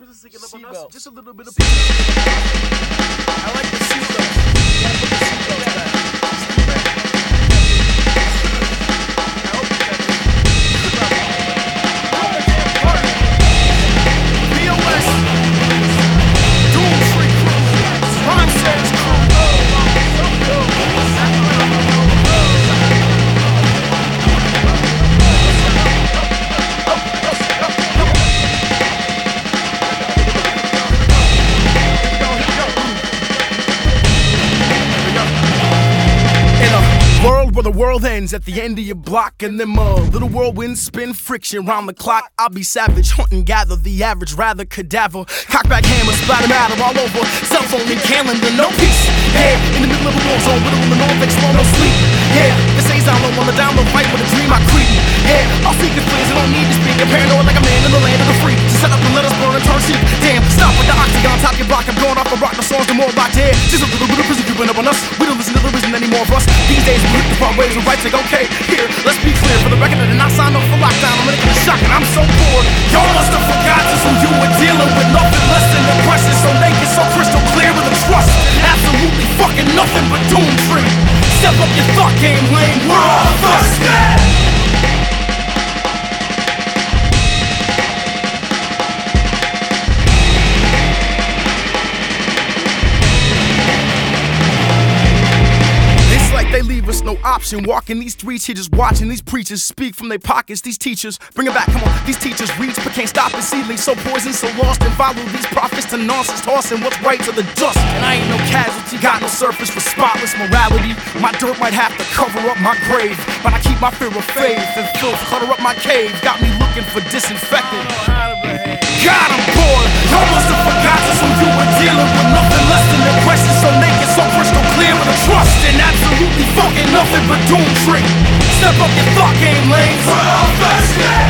just sneaking up on us. Seatbelts. Just a little bit of. I like the seatbelts. You gotta put the seatbelts back. I hope you got this. POS. Doomtree Crew. Nonsense Crew. World where the world ends at the end of your block, and them little whirlwinds spin friction round the clock. I'll be savage, hunt and gather, the average rather cadaver. Cockback hammer, splatter matter all over. Cell phone and calendar, no peace. Yeah, in the middle of a war zone, riddle in the north, slow, no sleep. Yeah, this ain't down low on the down low, fight with a dream I creep. Yeah, all secret plans, I don't need to speak. I'm paranoid like a man in the land of the free. To set up and let us burn and turn sheep. Damn, stop with the oxygen, top your block. I'm going off the rock, the songs, the more about dead. Just a little bit of prison creeping up on us. We don't listen to the reason anymore of us. These days, we hit the front ways and right take, okay, here, let's be clear. For the record, I did not sign up for lockdown. I'm gonna get a shock and I'm so bored. Y'all must have forgotten who you were dealing with. Nothing less than depression, so naked, so crystal clear with a trust. Absolutely fucking nothing but Doomtree. Step up your thought game, lame. We're all thirsty. They leave us no option. Walking these streets here, just watching these preachers speak from their pockets. These teachers, bring it back, come on. These teachers reach but can't stop it. Seedlings so poisoned, so lost, and follow these prophets to nonsense, tossing what's right to the dust. And I ain't no casualty, got no surface for spotless morality. My dirt might have to cover up my grave, but I keep my fear of faith and filth clutter up my cave. Got me looking for disinfectant. God, I'm bored. Y'all must have forgotten who you were dealing with. Nothing less than depression, so naked, so crystal clear with a trust and absolutely fucking nothing but Doomtree. Step up your thought game, lane. We're all thirsty.